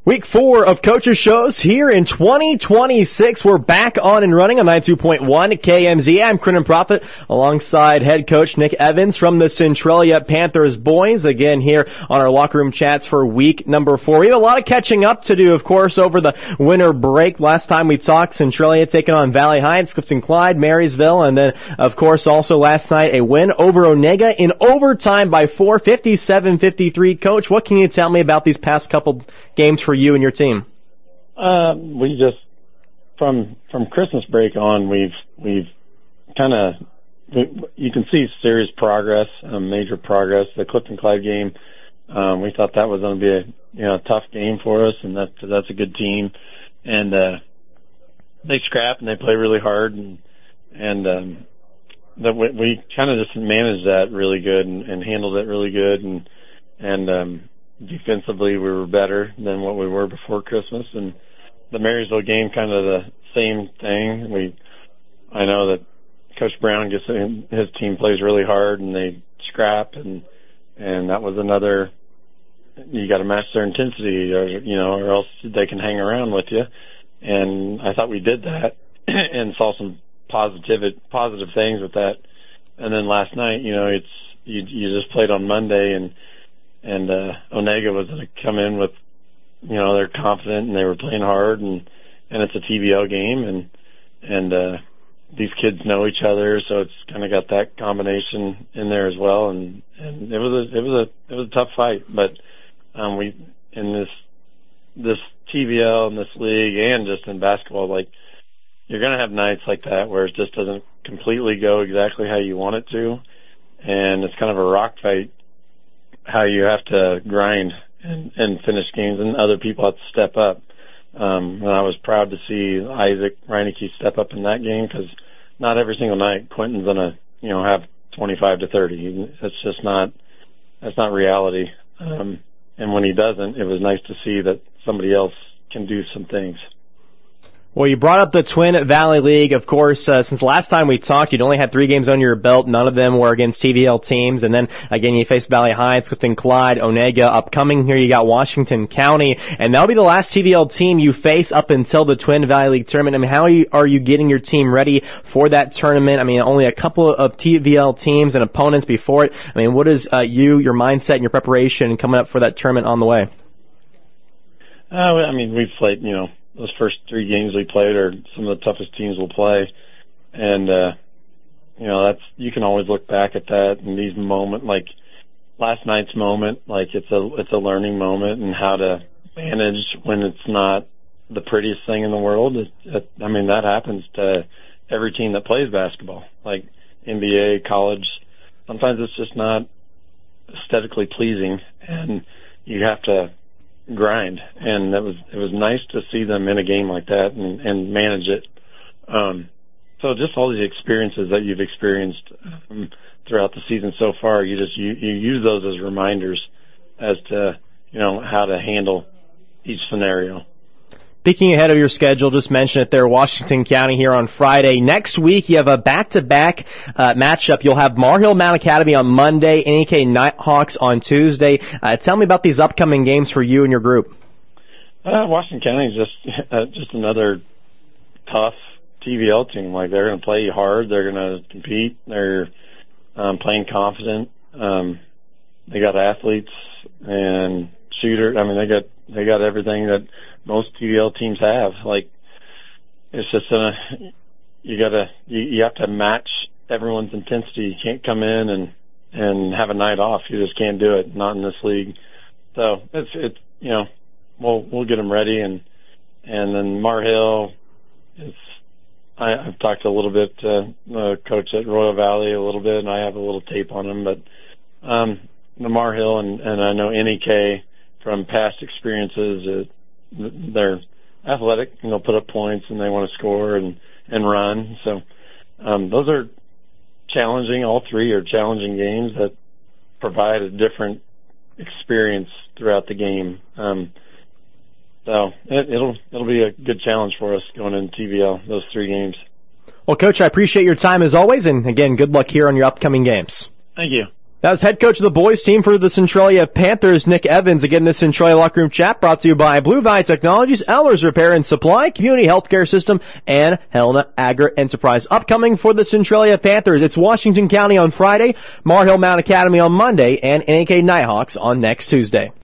Week 4 of Coaches Shows here in 2026. We're back on and running on 92.1 KMZ. I'm Crinan Prophet alongside head coach Nick Evans from the Centralia Panthers boys. Again here on our locker room chats for week number 4. We have a lot of catching up to do, of course, over the winter break. Last time we talked, Centralia taking on Valley Heights, Clifton Clyde, Marysville, and then, of course, also last night a win over Onega in overtime by 4, 57-53. Coach, what can you tell me about these past couple games for you and your team? We just from Christmas break on, we've kind of, you can see serious progress, major progress. The Clifton Clyde game, we thought that was going to be a tough game for us, and that's a good team, and they scrap and they play really hard, and that we kind of just managed that really good and handled it really good, and defensively, we were better than what we were before Christmas, and the Marysville game, kind of the same thing. I know that Coach Brown his team plays really hard, and they scrap, and that was another. You got to match their intensity, or else they can hang around with you. And I thought we did that, and saw some positive things with that. And then last night, you just played on Monday, and Onega was going to come in with, they're confident and they were playing hard, and it's a TVL game, and these kids know each other, so it's kind of got that combination in there as well, and it was a tough fight, but we in this TVL and this league and just in basketball, like, you're going to have nights like that where it just doesn't completely go exactly how you want it to, and it's kind of a rock fight, how you have to grind and finish games, and other people have to step up. And I was proud to see Isaac Reineke step up in that game, because not every single night Quentin's going to, have 25 to 30. That's not reality. And when he doesn't, it was nice to see that somebody else can do some things. Well, you brought up the Twin Valley League. Of course, since last time we talked, you'd only had 3 games under your belt. None of them were against TVL teams. And then, again, you faced Valley Heights, Clifton Clyde, Onega. Upcoming here, you got Washington County. And that'll be the last TVL team you face up until the Twin Valley League tournament. I mean, how are you getting your team ready for that tournament? I mean, only a couple of TVL teams and opponents before it. I mean, what is your mindset and your preparation coming up for that tournament on the way? We've played, those first 3 games we played are some of the toughest teams we'll play, and that's, you can always look back at that and these moments, like last night's moment, like it's a learning moment, and how to manage when it's not the prettiest thing in the world. That happens to every team that plays basketball, like NBA, college. Sometimes it's just not aesthetically pleasing, and you have to grind, and it was nice to see them in a game like that and manage it. So just all these experiences that you've experienced throughout the season so far, you use those as reminders as to how to handle each scenario. Speaking ahead of your schedule, just mention it there, Washington County here on Friday. Next week, you have a back-to-back matchup. You'll have Mar Hill Mount Academy on Monday, NEK Nighthawks on Tuesday. Tell me about these upcoming games for you and your group. Washington County is just another tough TVL team. Like, they're going to play hard. They're going to compete. They're playing confident. They got athletes and shooters. They got everything that most TVL teams have. Like, it's just you have to match everyone's intensity. You can't come in and have a night off. You just can't do it. Not in this league. So we'll get them ready, and then Mar Hill. I've talked a little bit to the coach at Royal Valley a little bit, and I have a little tape on him. But the Mar Hill and I know NEK from past experiences. They're athletic, and they'll put up points, and they want to score and run. So those are challenging. All 3 are challenging games that provide a different experience throughout the game. So it'll be a good challenge for us going into TVL, those 3 games. Well, Coach, I appreciate your time as always, and again, good luck here on your upcoming games. Thank you. That's head coach of the boys team for the Centralia Panthers, Nick Evans. Again, this Centralia Locker Room Chat brought to you by Blue Valley Technologies, Ellers Repair and Supply, Community Healthcare System, and Helena Agri-Enterprise. Upcoming for the Centralia Panthers, it's Washington County on Friday, Mar Hill Mount Academy on Monday, and NAK Nighthawks on next Tuesday.